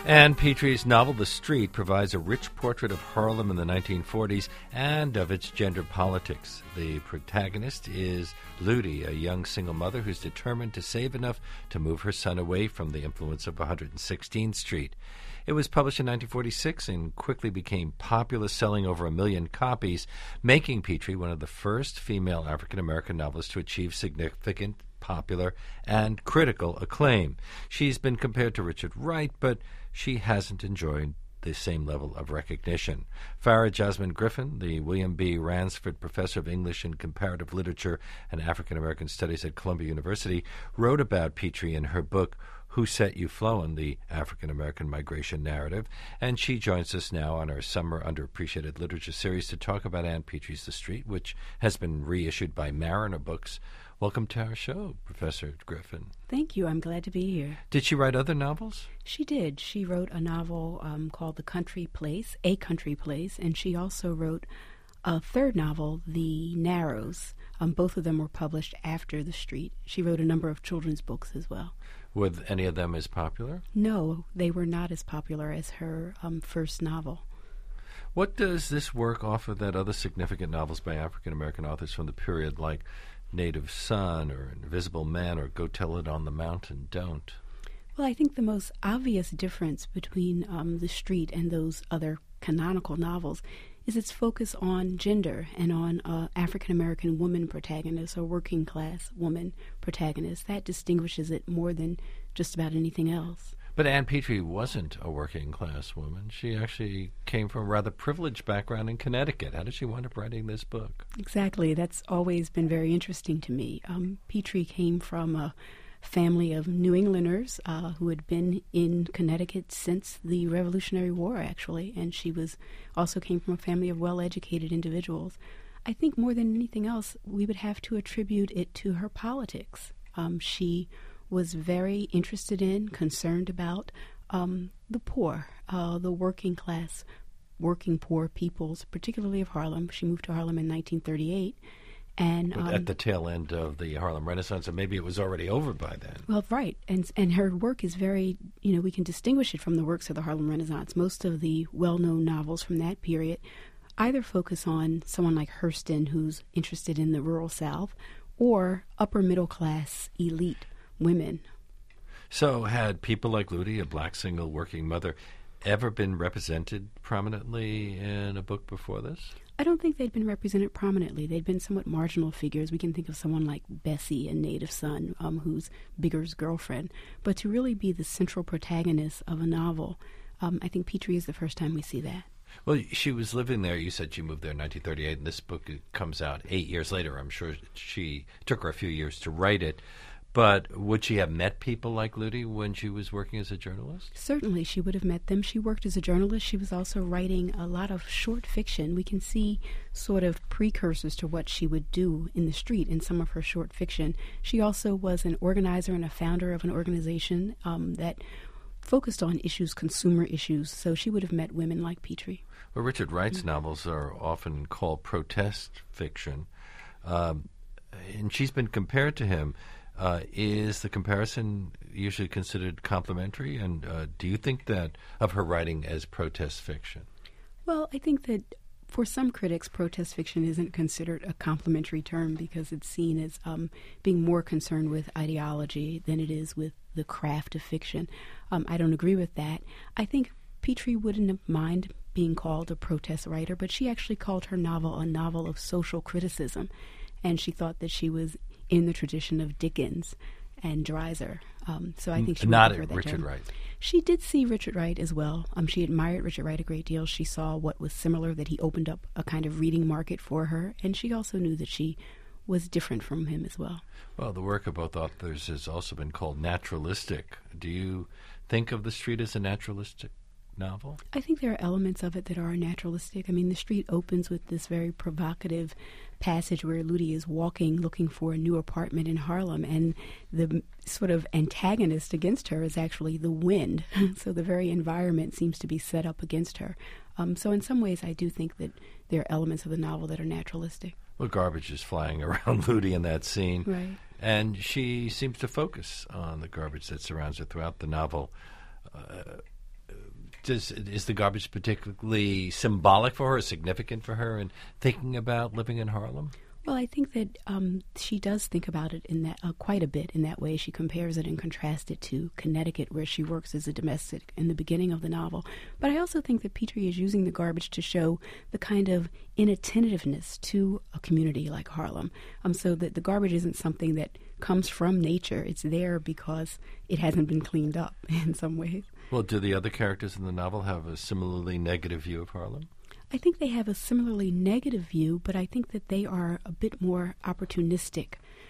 Ann Petrie's novel The Street provides a rich portrait of Harlem in the 1940s and of its gender politics. The protagonist is Ludi, a young single mother who's determined to save enough to move her son away from the influence of 116th Street. It was published in 1946 and quickly became popular, selling over 1 million copies, making Petrie one of the first female African-American novelists to achieve significant popular and critical acclaim. She's been compared to Richard Wright, but she hasn't enjoyed the same level of recognition. Farah Jasmine Griffin, the William B. Ransford Professor of English and Comparative Literature and African American Studies at Columbia University, wrote about Petrie in her book Who Set You Flowin', the African American Migration Narrative, and she joins us now on our Summer Underappreciated Literature series to talk about Ann Petrie's The Street, which has been reissued by Mariner Books. Welcome to our show, Professor Griffin. Thank you. I'm glad to be here. Did she write other novels? She did. She wrote a novel called A Country Place, and she also wrote a third novel, The Narrows. Both of them were published after The Street. She wrote a number of children's books as well. Were any of them as popular? No, they were not as popular as her first novel. What does this work offer that other significant novels by African-American authors from the period, like Native Son or Invisible Man or Go Tell It on the Mountain, don't? Well, I think the most obvious difference between The Street and those other canonical novels is its focus on gender and on African-American woman protagonists or working-class woman protagonists. That distinguishes it more than just about anything else. But Ann Petrie wasn't a working-class woman. She actually came from a rather privileged background in Connecticut. How did she wind up writing this book? Exactly. That's always been very interesting to me. Petrie came from a family of New Englanders who had been in Connecticut since the Revolutionary War, actually, and she also came from a family of well-educated individuals. I think more than anything else, we would have to attribute it to her politics. She was very interested in, concerned about the poor, the working class, working poor peoples, particularly of Harlem. She moved to Harlem in 1938. And at the tail end of the Harlem Renaissance, and maybe it was already over by then. Well, right. And her work is very, we can distinguish it from the works of the Harlem Renaissance. Most of the well-known novels from that period either focus on someone like Hurston, who's interested in the rural South, or upper-middle-class elite women. So had people like Ludi, a black single working mother, ever been represented prominently in a book before this? I don't think they'd been represented prominently. They'd been somewhat marginal figures. We can think of someone like Bessie in Native Son, who's Bigger's girlfriend. But to really be the central protagonist of a novel, I think Petrie is the first time we see that. Well, she was living there. You said she moved there in 1938, and this book comes out 8 years later. I'm sure she took her a few years to write it. But would she have met people like Ludi when she was working as a journalist? Certainly, she would have met them. She worked as a journalist. She was also writing a lot of short fiction. We can see sort of precursors to what she would do in The Street in some of her short fiction. She also was an organizer and a founder of an organization that focused on consumer issues. So she would have met women like Petrie. Well, Richard Wright's novels are often called protest fiction, and she's been compared to him. Is the comparison usually considered complimentary? And do you think that of her writing as protest fiction? Well, I think that for some critics, protest fiction isn't considered a complimentary term because it's seen as being more concerned with ideology than it is with the craft of fiction. I don't agree with that. I think Petrie wouldn't mind being called a protest writer, but she actually called her novel a novel of social criticism, and she thought that she was in the tradition of Dickens and Dreiser. So I think she not preferred that Richard term. Wright. She did see Richard Wright as well. She admired Richard Wright a great deal. She saw what was similar, that he opened up a kind of reading market for her, and she also knew that she was different from him as well. Well, the work of both authors has also been called naturalistic. Do you think of The Street as a naturalistic novel? I think there are elements of it that are naturalistic. I mean, The Street opens with this very provocative passage where Ludi is walking, looking for a new apartment in Harlem, and the sort of antagonist against her is actually the wind. So the very environment seems to be set up against her. So in some ways, I do think that there are elements of the novel that are naturalistic. Well, garbage is flying around Ludi in that scene. Right. And she seems to focus on the garbage that surrounds her throughout the novel. Is the garbage particularly symbolic for her, significant for her in thinking about living in Harlem? Well, I think that she does think about it in that quite a bit in that way. She compares it and contrasts it to Connecticut, where she works as a domestic in the beginning of the novel. But I also think that Petrie is using the garbage to show the kind of inattentiveness to a community like Harlem, so that the garbage isn't something that comes from nature. It's there because it hasn't been cleaned up in some ways. Well, do the other characters in the novel have a similarly negative view of Harlem? I think they have a similarly negative view, but I think that they are a bit more opportunistic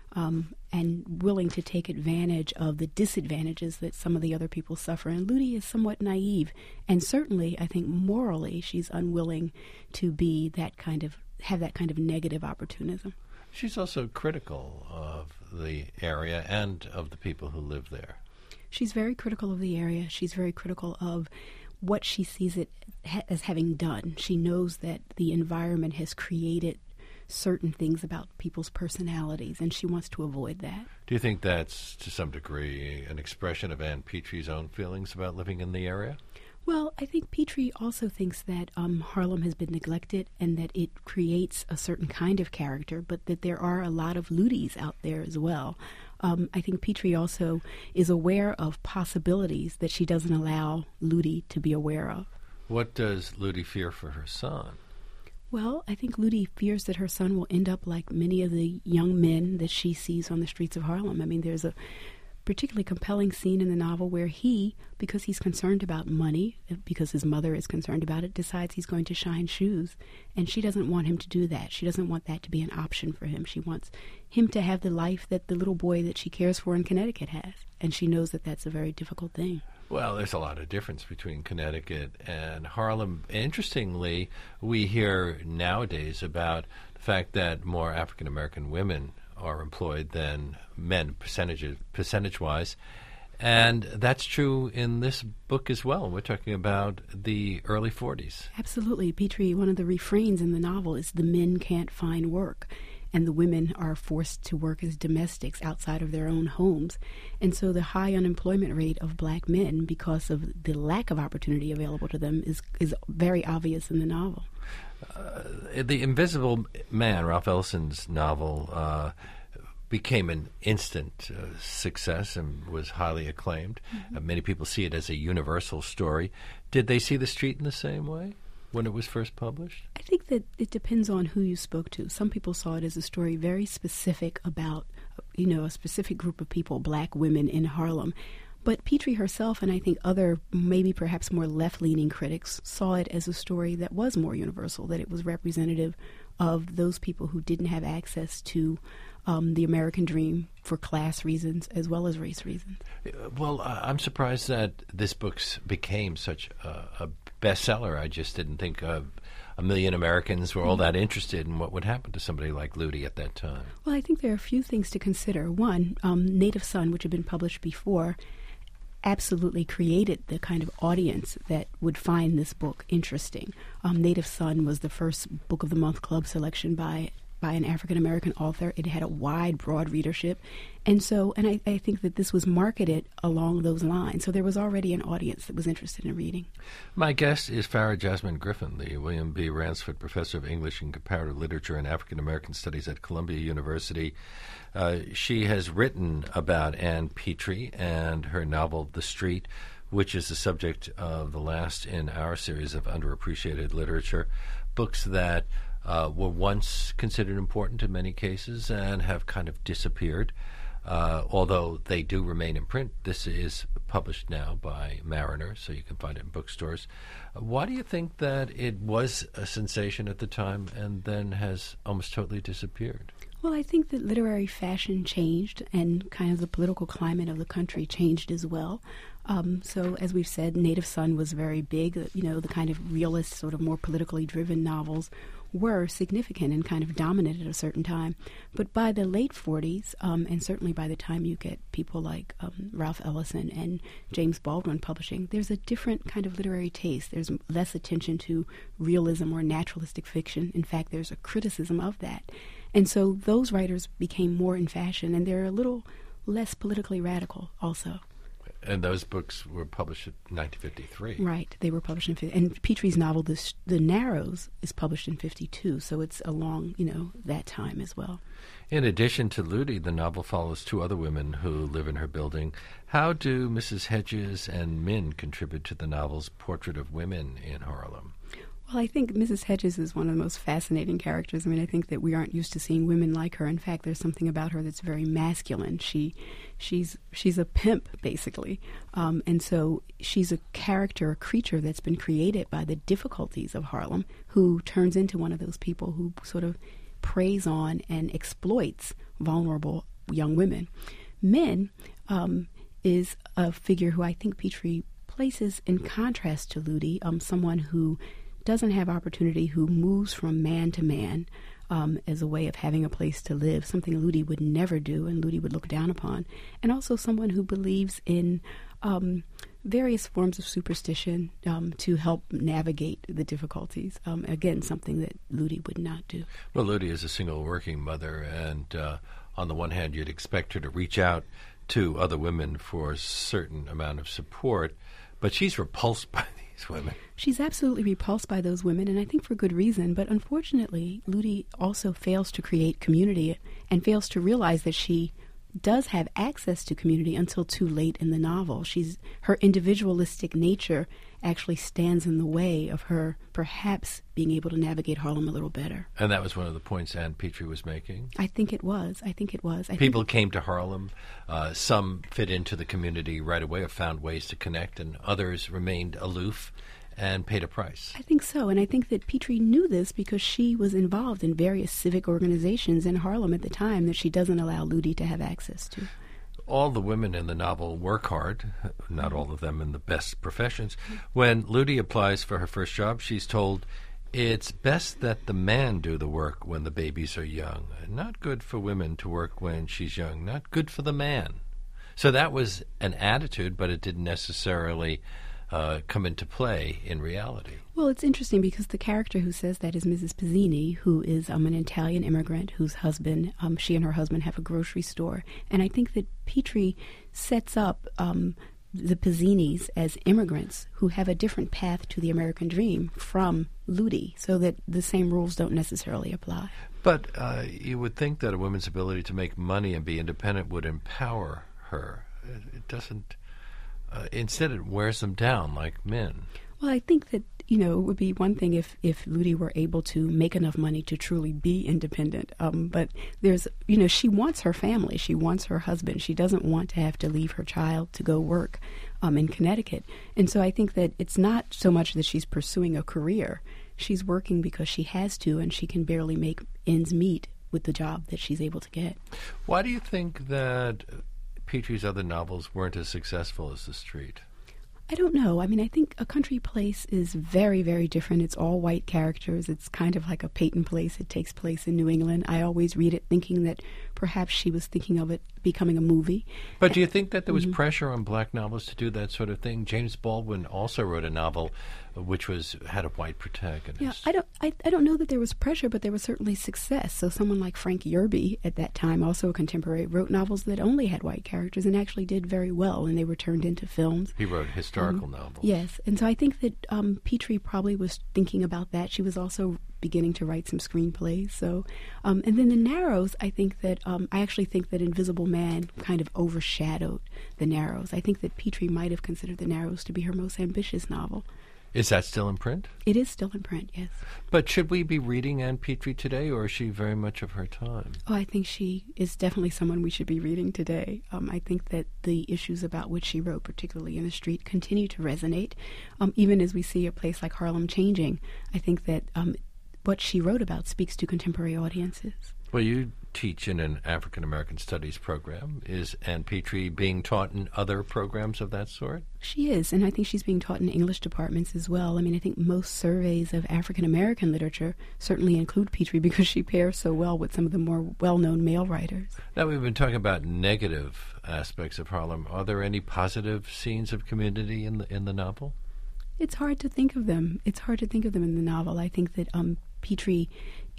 and willing to take advantage of the disadvantages that some of the other people suffer. And Ludi is somewhat naive, and certainly, I think morally, she's unwilling to be have that kind of negative opportunism. She's also critical of the area and of the people who live there. She's very critical of the area. She's very critical of what she sees it as having done. She knows that the environment has created certain things about people's personalities, and she wants to avoid that. Do you think that's, to some degree, an expression of Ann Petrie's own feelings about living in the area? Well, I think Petrie also thinks that Harlem has been neglected and that it creates a certain kind of character, but that there are a lot of Ludis out there as well. I think Petrie also is aware of possibilities that she doesn't allow Ludi to be aware of. What does Ludi fear for her son? Well, I think Ludi fears that her son will end up like many of the young men that she sees on the streets of Harlem. I mean, there's a particularly compelling scene in the novel where he, because he's concerned about money, because his mother is concerned about it, decides he's going to shine shoes. And she doesn't want him to do that. She doesn't want that to be an option for him. She wants him to have the life that the little boy that she cares for in Connecticut has. And she knows that that's a very difficult thing. Well, there's a lot of difference between Connecticut and Harlem. Interestingly, we hear nowadays about the fact that more African-American women are employed than men, percentage-wise. And that's true in this book as well. We're talking about the early 40s. Absolutely. Petrie, one of the refrains in the novel is the men can't find work, and the women are forced to work as domestics outside of their own homes. And so the high unemployment rate of black men, because of the lack of opportunity available to them, is very obvious in the novel. The Invisible Man, Ralph Ellison's novel, became an instant success and was highly acclaimed. Mm-hmm. Many people see it as a universal story. Did they see The Street in the same way when it was first published? I think that it depends on who you spoke to. Some people saw it as a story very specific about, a specific group of people, black women in Harlem. But Petrie herself, and I think other, maybe perhaps more left-leaning critics, saw it as a story that was more universal, that it was representative of those people who didn't have access to the American dream for class reasons as well as race reasons. Well, I'm surprised that this book became such a bestseller. I just didn't think a million Americans were all that interested in what would happen to somebody like Ludi at that time. Well, I think there are a few things to consider. One, Native Son, which had been published before, absolutely created the kind of audience that would find this book interesting. Native Son was the first Book of the Month Club selection by an African-American author. It had a wide, broad readership. And I think that this was marketed along those lines. So there was already an audience that was interested in reading. My guest is Farah Jasmine Griffin, the William B. Ransford Professor of English and Comparative Literature and African-American Studies at Columbia University. She has written about Ann Petrie and her novel, The Street, which is the subject of the last in our series of underappreciated literature, books that were once considered important in many cases and have kind of disappeared, although they do remain in print. This is published now by Mariner, so you can find it in bookstores. Why do you think that it was a sensation at the time and then has almost totally disappeared? Well, I think that literary fashion changed and kind of the political climate of the country changed as well. So as we've said, Native Son was very big. The kind of realist, sort of more politically driven novels were significant and kind of dominant at a certain time. But by the late 40s, and certainly by the time you get people like Ralph Ellison and James Baldwin publishing, there's a different kind of literary taste. There's less attention to realism or naturalistic fiction. In fact, there's a criticism of that. And so those writers became more in fashion, and they're a little less politically radical also. And those books were published in 1953. Right, they were published in and Petry's novel, The Narrows, is published in 52, so it's along, that time as well. In addition to Ludi, the novel follows two other women who live in her building. How do Mrs. Hedges and Min contribute to the novel's portrait of women in Harlem? Well, I think Mrs. Hedges is one of the most fascinating characters. I mean, I think that we aren't used to seeing women like her. In fact, there's something about her that's very masculine. She's a pimp, basically. And so she's a character, a creature that's been created by the difficulties of Harlem, who turns into one of those people who sort of preys on and exploits vulnerable young women. Min is a figure who I think Petry places in contrast to Ludi, someone who doesn't have opportunity, who moves from man to man as a way of having a place to live, something Ludi would never do and Ludi would look down upon, and also someone who believes in various forms of superstition to help navigate the difficulties. Again, something that Ludi would not do. Well, Ludi is a single working mother, and on the one hand, you'd expect her to reach out to other women for a certain amount of support, but she's repulsed by these women. She's absolutely repulsed by those women, and I think for good reason. But unfortunately, Ludi also fails to create community and fails to realize that she does have access to community until too late in the novel. Her individualistic nature actually stands in the way of her perhaps being able to navigate Harlem a little better. And that was one of the points Ann Petry was making? I think it was. People came to Harlem. Some fit into the community right away or found ways to connect, and others remained aloof and paid a price. I think so, and I think that Petry knew this because she was involved in various civic organizations in Harlem at the time that she doesn't allow Ludi to have access to. All the women in the novel work hard, not all of them in the best professions. When Ludi applies for her first job, she's told, it's best that the man do the work when the babies are young. Not good for women to work when she's young. Not good for the man. So that was an attitude, but it didn't necessarily come into play in reality. Well, it's interesting because the character who says that is Mrs. Pizzini, who is an Italian immigrant whose husband, she and her husband have a grocery store. And I think that Petry sets up the Pizzinis as immigrants who have a different path to the American dream from Ludi, so that the same rules don't necessarily apply. But you would think that a woman's ability to make money and be independent would empower her. It doesn't. Instead, it wears them down like men. Well, I think that, it would be one thing if Ludi were able to make enough money to truly be independent. But there's, she wants her family. She wants her husband. She doesn't want to have to leave her child to go work in Connecticut. And so I think that it's not so much that she's pursuing a career. She's working because she has to, and she can barely make ends meet with the job that she's able to get. Why do you think that Petry's other novels weren't as successful as The Street? I don't know. I mean, I think A Country Place is very, very different. It's all white characters. It's kind of like a Peyton Place. It takes place in New England. I always read it thinking that perhaps she was thinking of it becoming a movie. But do you think that there was pressure on black novelists to do that sort of thing? James Baldwin also wrote a novel which had a white protagonist. Yeah, I don't know that there was pressure, but there was certainly success. So someone like Frank Yerby at that time, also a contemporary, wrote novels that only had white characters and actually did very well, and they were turned into films. He wrote historical novels. Yes, and so I think that Petry probably was thinking about that. She was also beginning to write some screenplays. So, and then The Narrows, I think that I actually think that Invisible Man kind of overshadowed The Narrows. I think that Petry might have considered The Narrows to be her most ambitious novel. Is that still in print? It is still in print, yes. But should we be reading Ann Petry today, or is she very much of her time? Oh, I think she is definitely someone we should be reading today. I think that the issues about which she wrote, particularly in The Street, continue to resonate. Even as we see a place like Harlem changing, I think that what she wrote about speaks to contemporary audiences. Well, you teach in an African American Studies program. Is Ann Petry being taught in other programs of that sort? She is, and I think she's being taught in English departments as well. I mean, I think most surveys of African American literature certainly include Petry because she pairs so well with some of the more well-known male writers. Now, we've been talking about negative aspects of Harlem. Are there any positive scenes of community in the novel? It's hard to think of them. It's hard to think of them in the novel. I think that Petry,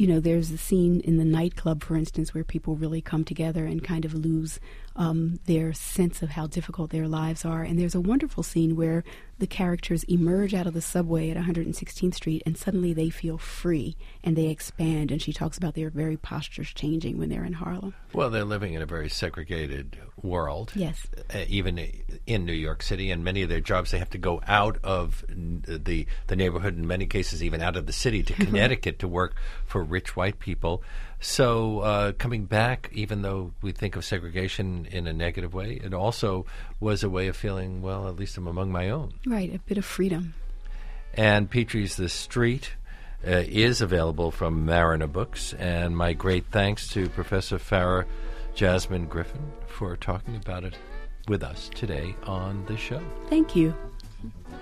there's a scene in the nightclub, for instance, where people really come together and kind of lose their sense of how difficult their lives are. And there's a wonderful scene where the characters emerge out of the subway at 116th Street and suddenly they feel free and they expand. And she talks about their very postures changing when they're in Harlem. Well, they're living in a very segregated world. Yes. Even in New York City, and many of their jobs, they have to go out of the neighborhood, in many cases even out of the city to Connecticut to work for rich white people. So coming back, even though we think of segregation in a negative way, it also was a way of feeling, well, at least I'm among my own. Right, a bit of freedom. And Petrie's The Street is available from Mariner Books, and my great thanks to Professor Farah Jasmine Griffin for talking about it with us today on the show. Thank you.